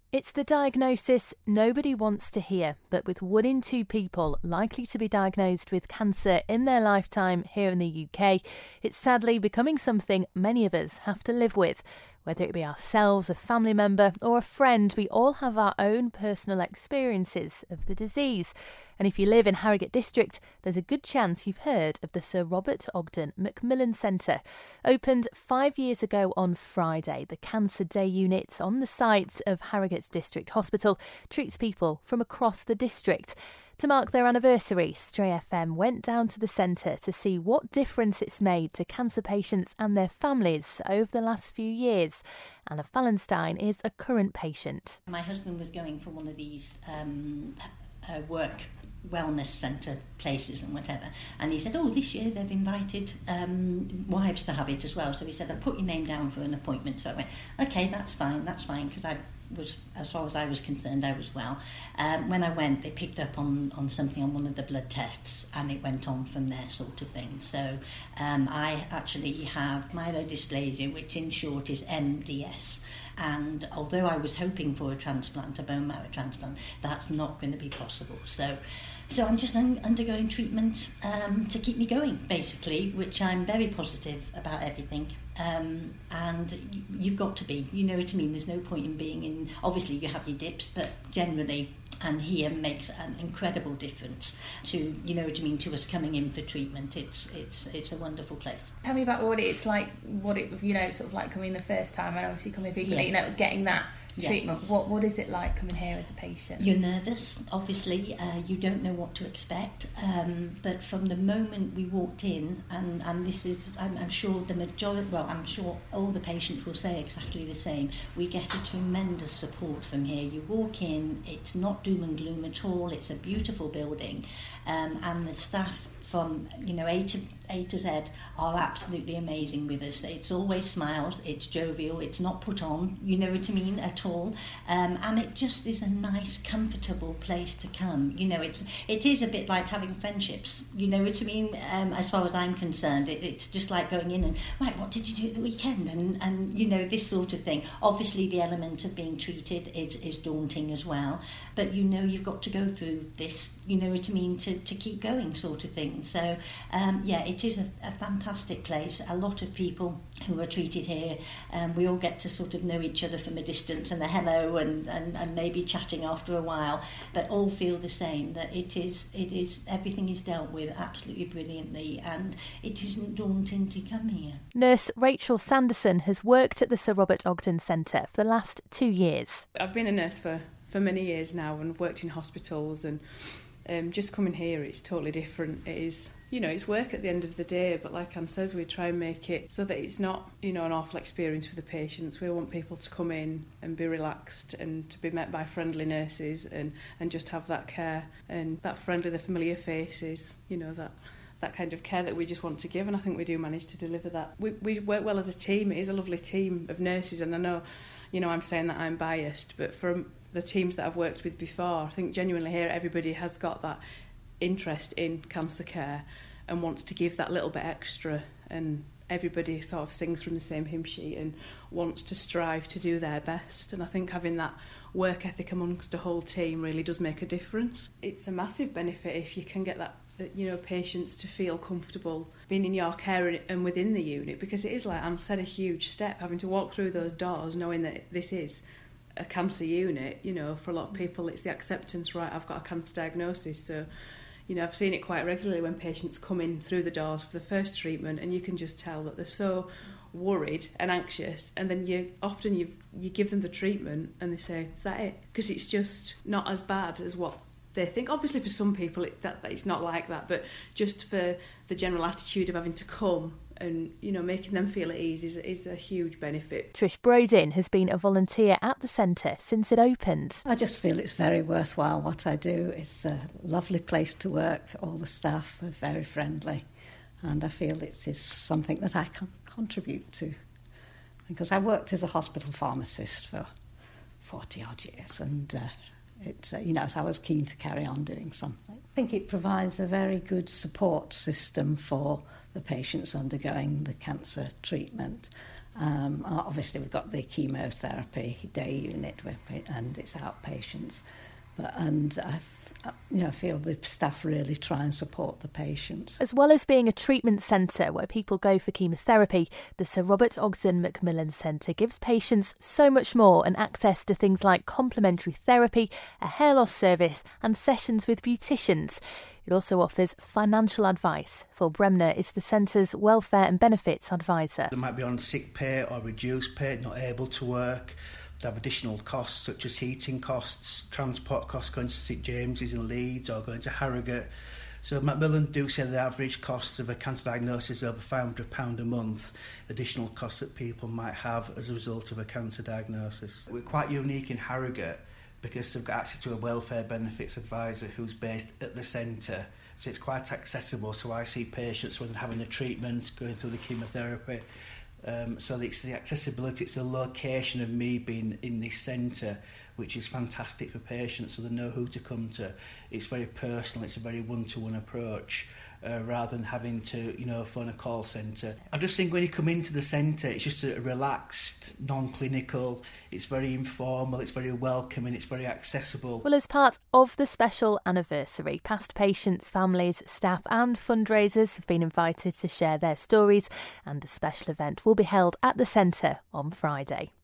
It's the diagnosis nobody wants to hear, but with 1 in 2 people likely to be diagnosed with cancer in their lifetime here in the UK, it's sadly becoming something many of us have to live with. Whether it be ourselves, a family member or a friend, we all have our own personal experiences of the disease. And if you live in Harrogate District, there's a good chance you've heard of the Sir Robert Ogden Macmillan Centre. Opened 5 years ago on Friday, the Cancer Day unit on the site of Harrogate District Hospital treats people from across the district. To mark their anniversary, Stray FM went down to the centre to see what difference it's made to cancer patients and their families over the last few years. Anna Fallenstein is a current patient. My husband was going for one of these work wellness centre places and whatever, and he said, this year they've invited wives to have it as well. So he said, I'll put your name down for an appointment. So I went, okay, that's fine, because I was, as far as I was concerned, I was well. When I went, they picked up on something on one of the blood tests, and it went on from there, sort of thing. So I actually have myelodysplasia, which in short is MDS. And although I was hoping for a transplant, a bone marrow transplant, that's not going to be possible. So I'm just undergoing treatment to keep me going, basically, which I'm very positive about everything. And you've got to be, you know what I mean? There's no point in being in, obviously you have your dips, but generally, and here makes an incredible difference to, you know what I mean, to us coming in for treatment. It's a wonderful place. Tell me about what it's like, sort of like coming the first time, and obviously coming frequently, getting that treatment. What is it like coming here as a patient? You're nervous, obviously. You don't know what to expect. But from the moment we walked in, and this is, I'm sure the majority, I'm sure all the patients will say exactly the same. We get a tremendous support from here. You walk in, it's not doom and gloom at all. It's a beautiful building, and the staff from A to Z are absolutely amazing with us. It's always smiles, it's jovial, it's not put on, you know what I mean, at all. And it just is a nice, comfortable place to come. You know, it is a bit like having friendships, you know what I mean, as far as I'm concerned. It's just like going in and, right, what did you do at the weekend? And you know, this sort of thing. Obviously, the element of being treated is daunting as well. But you know you've got to go through this, you know what I mean, to keep going, sort of thing. So, it is a fantastic place. A lot of people who are treated here, we all get to sort of know each other from a distance and a hello and maybe chatting after a while, but all feel the same, that it is everything is dealt with absolutely brilliantly, and it isn't daunting to come here. Nurse Rachel Sanderson has worked at the Sir Robert Ogden Centre for the last 2 years. I've been a nurse for many years now and worked in hospitals, and just coming here, it's totally different. It is, it's work at the end of the day, but like Anne says, we try and make it so that it's not, an awful experience for the patients. We want people to come in and be relaxed and to be met by friendly nurses and just have that care and that friendly, the familiar faces, that kind of care that we just want to give, and I think we do manage to deliver that. We work well as a team. It is a lovely team of nurses, and I know, I'm saying that I'm biased, but from the teams that I've worked with before, I think genuinely here everybody has got that interest in cancer care and wants to give that little bit extra, and everybody sort of sings from the same hymn sheet and wants to strive to do their best. And I think having that work ethic amongst a whole team really does make a difference. It's a massive benefit if you can get that patients to feel comfortable being in your care and within the unit, because it is, like Anne said, a huge step having to walk through those doors knowing that this is a cancer unit. For a lot of people it's the acceptance, right, I've got a cancer diagnosis. So I've seen it quite regularly when patients come in through the doors for the first treatment, and you can just tell that they're so worried and anxious, and then you give them the treatment and they say, is that it? Because it's just not as bad as what they think. Obviously for some people that it's not like that, but just for the general attitude of having to come and making them feel at ease is a huge benefit. Trish Brodin has been a volunteer at the centre since it opened. I just feel it's very worthwhile what I do. It's a lovely place to work. All the staff are very friendly, and I feel it is something that I can contribute to, because I worked as a hospital pharmacist for 40 odd years, and so I was keen to carry on doing something. I think it provides a very good support system for the patients undergoing the cancer treatment, Obviously, we've got the chemotherapy day unit, and it's outpatients. I feel the staff really try and support the patients. As well as being a treatment centre where people go for chemotherapy, the Sir Robert Ogden Macmillan Centre gives patients so much more and access to things like complementary therapy, a hair loss service and sessions with beauticians. It also offers financial advice. Phil Bremner is the centre's welfare and benefits advisor. They might be on sick pay or reduced pay, not able to work. They have additional costs such as heating costs, transport costs going to St James's in Leeds or going to Harrogate. So Macmillan do say the average cost of a cancer diagnosis is over £500 a month, additional costs that people might have as a result of a cancer diagnosis. We're quite unique in Harrogate because they've got access to a welfare benefits advisor who's based at the centre. So it's quite accessible. So I see patients when they're having the treatments, going through the chemotherapy. So it's the accessibility, it's the location of me being in this centre, which is fantastic for patients, so they know who to come to. It's very personal, it's a very one-to-one approach, rather than having to, phone a call centre. I just think when you come into the centre, it's just a relaxed, non-clinical, it's very informal, it's very welcoming, it's very accessible. Well, as part of the special anniversary, past patients, families, staff and fundraisers have been invited to share their stories, and a special event will be held at the centre on Friday.